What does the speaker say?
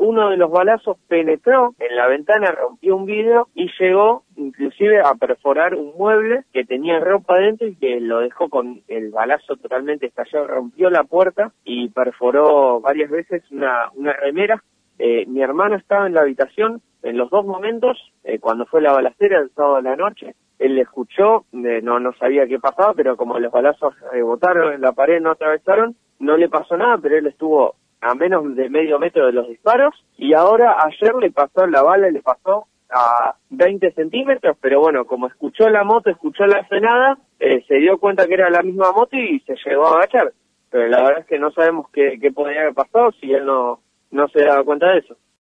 uno de los balazos penetró en la ventana, rompió un vidrio y llegó inclusive a perforar un mueble que tenía ropa adentro y que lo dejó con el balazo totalmente estallado, rompió la puerta y perforó varias veces una remera. Mi hermano estaba en la habitación en los dos momentos, cuando fue la balacera el sábado de la noche. Él le escuchó, no sabía qué pasaba, pero como los balazos rebotaron en la pared, no atravesaron, no le pasó nada, pero él estuvo a menos de medio metro de los disparos, y ahora ayer le pasó la bala, le pasó a 20 centímetros, pero bueno, como escuchó la moto, escuchó la frenada, se dio cuenta que era la misma moto y se llegó a agachar. Pero la verdad es que no sabemos qué podría haber pasado si él no se daba cuenta de eso.